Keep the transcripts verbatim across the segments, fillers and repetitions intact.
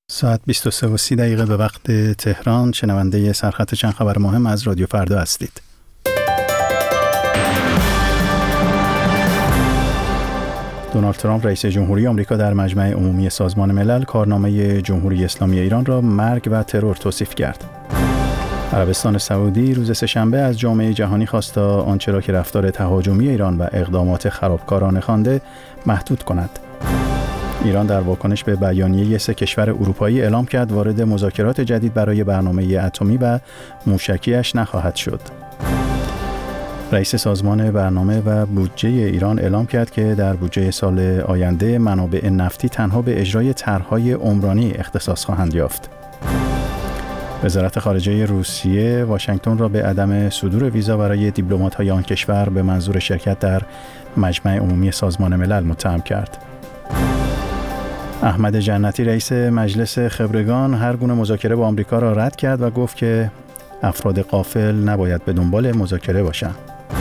ساعت بیست و سه و سی دقیقه به وقت تهران. شنونده سرخط چند خبر مهم از رادیو فردا هستید. دونالد ترامپ رئیس جمهوری آمریکا در مجمع عمومی سازمان ملل کارنامه جمهوری اسلامی ایران را مرگ و ترور توصیف کرد. عربستان سعودی روز سه‌شنبه از جامعه جهانی خواست تا آنچه را که رفتار تهاجمی ایران و اقدامات خرابکارانه خوانده محدود کند. ایران در واکنش به بیانیه سه کشور اروپایی اعلام کرد وارد مذاکرات جدید برای برنامه اتمی و موشکیش نخواهد شد. رئیس سازمان برنامه و بودجه ایران اعلام کرد که در بودجه سال آینده منابع نفتی تنها به اجرای طرح‌های عمرانی اختصاص خواهند یافت. وزارت خارجه روسیه واشنگتن را به عدم صدور ویزا برای دیپلمات‌های آن کشور به منظور شرکت در مجمع عمومی سازمان ملل متهم کرد. احمد جنتی رئیس مجلس خبرگان هر گونه مذاکره با آمریکا را رد کرد و گفت که افراد غافل نباید به دنبال مذاکره باشند.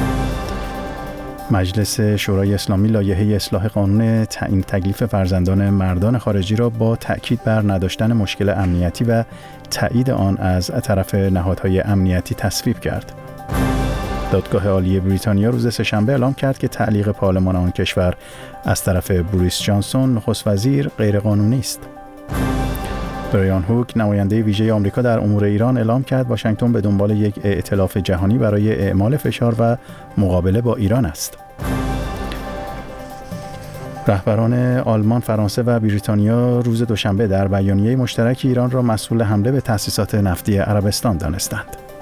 مجلس شورای اسلامی لایحه اصلاح قانون تعیین تکلیف فرزندان مردان خارجی را با تأکید بر نداشتن مشکل امنیتی و تایید آن از طرف نهادهای امنیتی تصویب کرد. دادگاه عالی بریتانیا روز سه‌شنبه اعلام کرد که تعلیق پارلمان آن کشور از طرف بوریس جانسون نخست وزیر غیرقانونی است. برایان هوک نماینده ویژه آمریکا در امور ایران اعلام کرد واشنگتن به دنبال یک ائتلاف جهانی برای اعمال فشار و مقابله با ایران است. رهبران آلمان، فرانسه و بریتانیا روز دوشنبه در بیانیه مشترک ایران را مسئول حمله به تأسیسات نفتی عربستان دانستند.